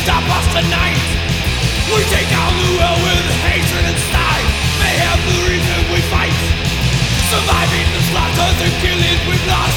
stop us tonight. We take down the world with hatred and strife. Mayhem the reason we fight. Surviving the slaughters and killings we blood.